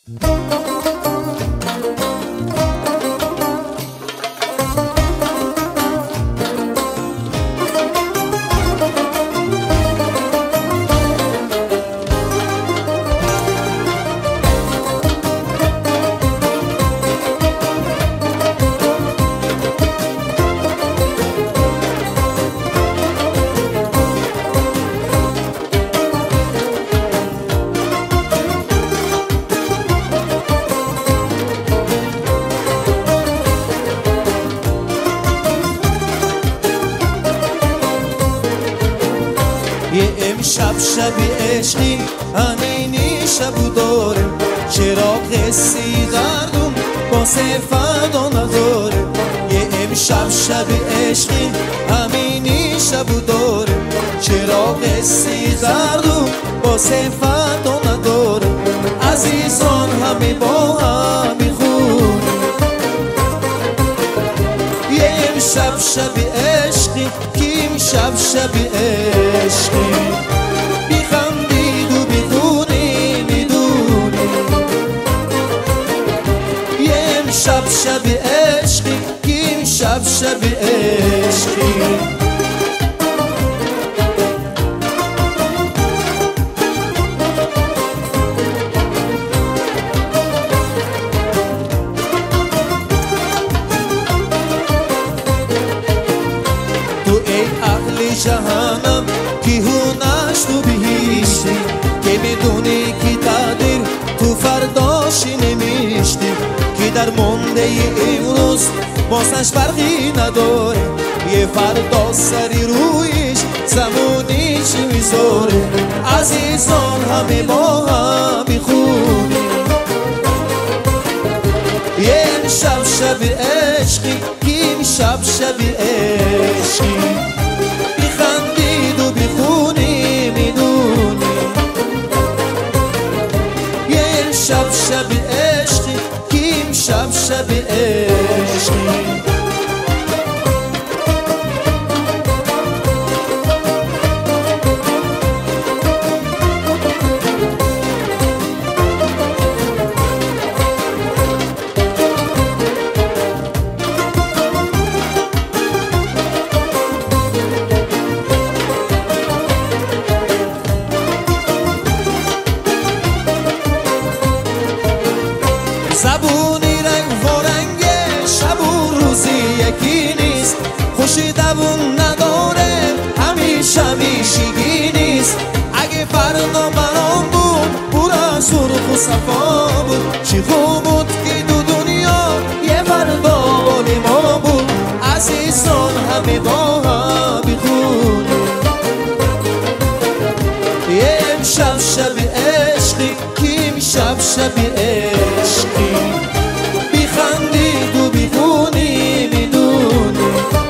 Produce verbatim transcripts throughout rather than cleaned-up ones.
یه امشب شب عشقی همینی شبو داره، چراغ سیگارم واسه فردا نداره. یه امشب شب عشقی همینی شبو داره، چراغ سیگارم واسه فردا نداره. عزیزان همه با هم میخونیم یه امشب شب عشقی که امشب شب عشقی بیخندید و بیخونی میدونی. یه امشب شب عشقی که امشب شب عشقی جهانم که هونش تو بهیشتی، که میدونی که تقدیر تو فرداشی نمیشتی، که در مونده امروز باسش فرقی نداره. یه فردا سری رویش زمونی چی میذاره. عزیزان همه با هم میخونی یه امشب شب عشقی که امشب شب عشقی بیخندید و بیخونی میدونی. یه امشب شب عشقی که امشب شب عشقی زبونی رنگ و رنگ شب و روزی یکی نیست، خوشی دوون نداره همیشه همیشگی نیست. اگه فردا برام بود پورا سرخ و صفا بود، چی خوب بود که دو دنیا یه فردا بالی ما بود. عزیزان همه با هم بیخونی یه امشب شب عشقی که امشب شب عشقی بیخندید و بیخونی میدونی.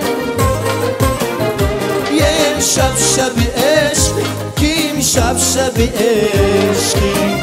یه امشب شب عشقی که امشب شب عشقی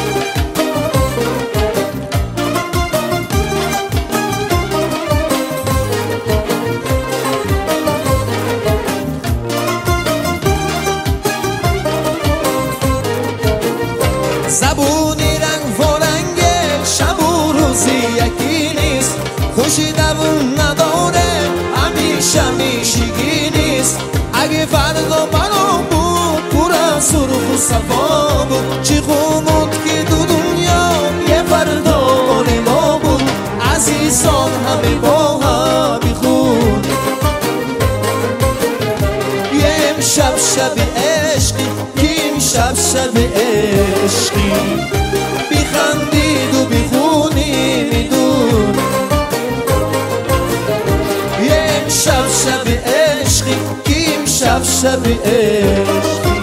زبونی رنگ و رنگ شب و روزی یکی نیست، خوشی دوون نداره همیشه همیشگی نیست. اگه فردا برام بود پورا سرخ و صفا بود، چی خوب بود که دو دنیا یه فردا بالی ما بود. عزیزان همه با هم بیخونی یه امشب شب عشقی که امشب شب عشقی بیخندید و بیخونی میدونی. یه امشب شب عشقی که امشب شب عشقی